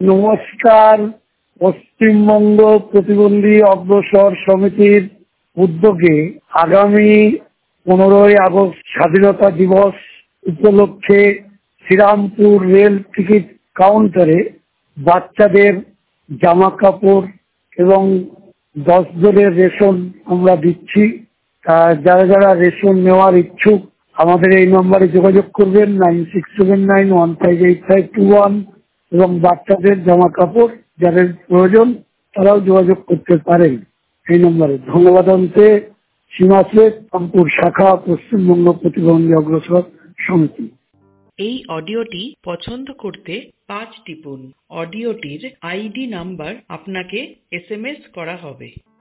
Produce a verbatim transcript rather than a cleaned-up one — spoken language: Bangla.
নমস্কার। পশ্চিমবঙ্গ প্রতিবন্ধী অগ্রসর সমিতির উদ্যোগে আগামী পনেরোই আগস্ট স্বাধীনতা দিবস উপলক্ষে শ্রীরামপুর রেল টিকিট কাউন্টারে বাচ্চাদের জামা কাপড় এবং দশ জনের রেশন আমরা দিচ্ছি। যারা যারা রেশন নেওয়ার ইচ্ছুক আমাদের এই নম্বরে যোগাযোগ করবেন, nine six seven nine one five eight five two one, এবং বাচ্চাদের জামা কাপড় যাদের প্রয়োজন তারাও যোগাযোগ করতে পারেন এই নম্বরে। ধন্যবাদ। অন্তে সীমা শেখ, রামপুর শাখা, পশ্চিমবঙ্গ প্রতিবন্ধী অগ্রসর সমিতি। এই অডিওটি পছন্দ করতে পাঁচ টিপুন। অডিওটির আইডি নাম্বার আপনাকে এস এম এস করা হবে।